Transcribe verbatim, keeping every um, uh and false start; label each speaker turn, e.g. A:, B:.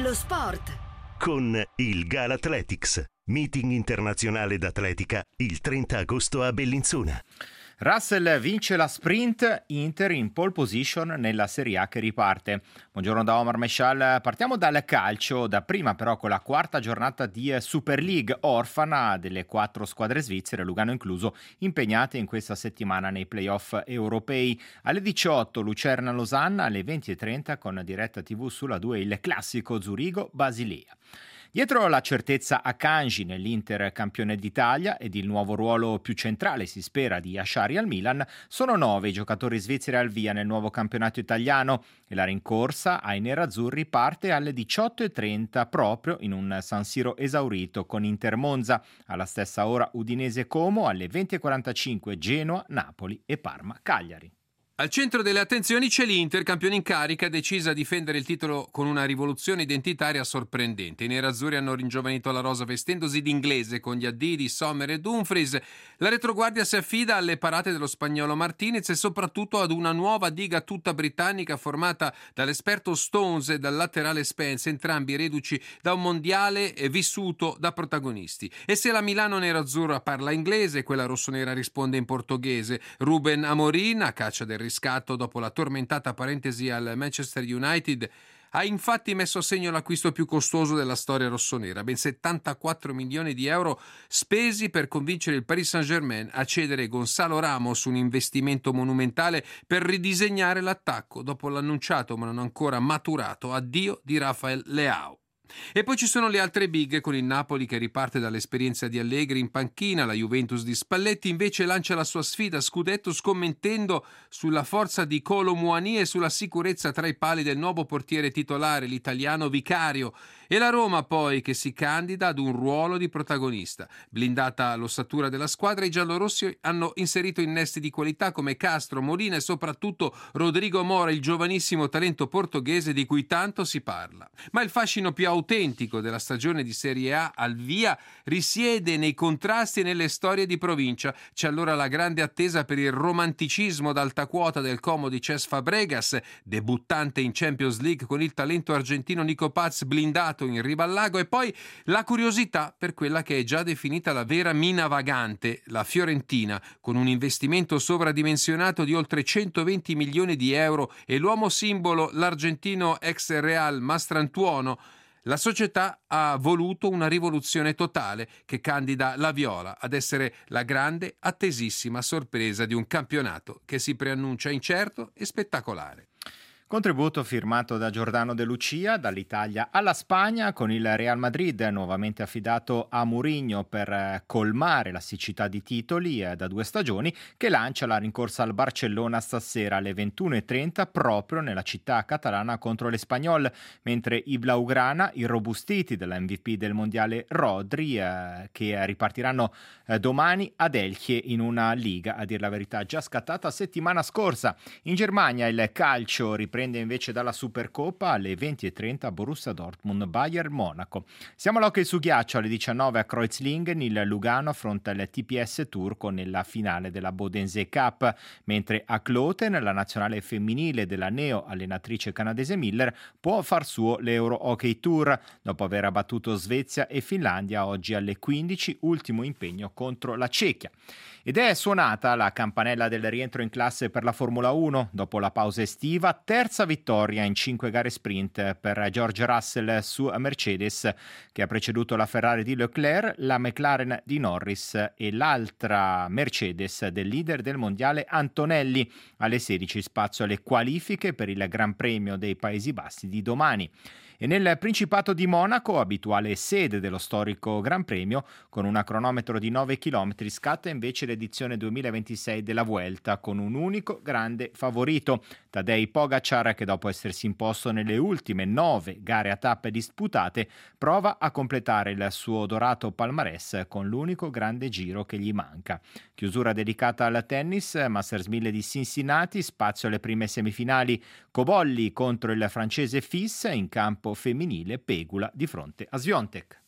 A: Lo sport
B: con il Galathletics, meeting internazionale d'atletica il trenta agosto a Bellinzona.
C: Russell vince la sprint, Inter in pole position nella Serie A che riparte. Buongiorno da Omar Meshal, partiamo dal calcio, dapprima però con la quarta giornata di Super League, orfana delle quattro squadre svizzere, Lugano incluso, impegnate in questa settimana nei playoff europei. Alle diciotto Lucerna-Losanna, alle venti e trenta con diretta tivù sulla due il classico Zurigo-Basilea. Dietro la certezza Akanji nell'Inter campione d'Italia ed il nuovo ruolo più centrale, si spera, di Asciari al Milan, sono nove i giocatori svizzeri al via nel nuovo campionato italiano e la rincorsa ai nerazzurri parte alle diciotto e trenta proprio in un San Siro esaurito con Inter Monza, alla stessa ora Udinese Como, alle venti e quarantacinque Genoa, Napoli e Parma Cagliari.
D: Al centro delle attenzioni c'è l'Inter, campione in carica, decisa a difendere il titolo con una rivoluzione identitaria sorprendente. I nerazzurri hanno ringiovanito la rosa vestendosi d'inglese con gli addii di Sommer e Dumfries. La retroguardia si affida alle parate dello spagnolo Martinez e soprattutto ad una nuova diga tutta britannica formata dall'esperto Stones e dal laterale Spence, entrambi reduci da un mondiale vissuto da protagonisti. E se la Milano nerazzurra parla inglese, quella rossonera risponde in portoghese. Ruben Amorim, a caccia del riscatto dopo la tormentata parentesi al Manchester United, ha infatti messo a segno l'acquisto più costoso della storia rossonera, ben settantaquattro milioni di euro spesi per convincere il Paris Saint-Germain a cedere Gonzalo Ramos, un investimento monumentale per ridisegnare l'attacco dopo l'annunciato ma non ancora maturato addio di Rafael Leao. E poi ci sono le altre big, con il Napoli che riparte dall'esperienza di Allegri in panchina, la Juventus di Spalletti invece lancia la sua sfida a scudetto scommettendo sulla forza di Kolo Muani e sulla sicurezza tra i pali del nuovo portiere titolare, l'italiano Vicario, e la Roma poi che si candida ad un ruolo di protagonista. Blindata l'ossatura della squadra, i giallorossi hanno inserito innesti di qualità come Castro, Molina e soprattutto Rodrigo Mora, il giovanissimo talento portoghese di cui tanto si parla. Ma il fascino più autentico della stagione di Serie A al via risiede nei contrasti e nelle storie di provincia. C'è allora la grande attesa per il romanticismo d'alta quota del Como di Cesc Fabregas, debuttante in Champions League con il talento argentino Nico Paz blindato in riva al lago, e poi la curiosità per quella che è già definita la vera mina vagante, la Fiorentina, con un investimento sovradimensionato di oltre centoventi milioni di euro e l'uomo simbolo, l'argentino ex Real Mastrantuono. La società ha voluto una rivoluzione totale che candida la Viola ad essere la grande, attesissima sorpresa di un campionato che si preannuncia incerto e spettacolare.
C: Contributo firmato da Giordano De Lucia, dall'Italia alla Spagna, con il Real Madrid nuovamente affidato a Mourinho per colmare la siccità di titoli da due stagioni, che lancia la rincorsa al Barcellona stasera alle ventuno e trenta proprio nella città catalana contro l'Espanyol, mentre i Blaugrana, irrobustiti della M V P del mondiale Rodri, eh, che ripartiranno eh, domani ad Elche in una liga, a dir la verità, già scattata settimana scorsa. In Germania il calcio riprende Prende invece dalla Supercoppa alle venti e trenta Borussia Dortmund Bayern Monaco. Siamo all'hockey su ghiaccio alle diciannove a Kreuzlingen, il Lugano affronta il T P S Turco nella finale della Bodensee Cup, mentre a Kloten la nazionale femminile della neo allenatrice canadese Miller può far suo l'Euro Hockey Tour dopo aver abbattuto Svezia e Finlandia oggi alle quindici, ultimo impegno contro la Cechia. Ed è suonata la campanella del rientro in classe per la Formula uno dopo la pausa estiva, terza vittoria in cinque gare sprint per George Russell su Mercedes, che ha preceduto la Ferrari di Leclerc, la McLaren di Norris e l'altra Mercedes del leader del mondiale Antonelli. Alle sedici spazio alle qualifiche per il Gran Premio dei Paesi Bassi di domani. E nel Principato di Monaco, abituale sede dello storico Gran Premio, con un cronometro di nove chilometri scatta invece l'edizione duemilaventisei della Vuelta con un unico grande favorito, Tadej Pogacar, che dopo essersi imposto nelle ultime nove gare a tappe disputate prova a completare il suo dorato palmarès con l'unico grande giro che gli manca. Chiusura dedicata al tennis, Masters mille di Cincinnati, spazio alle prime semifinali, Cobolli contro il francese Fils, in campo femminile Pegula di fronte a Swiatek.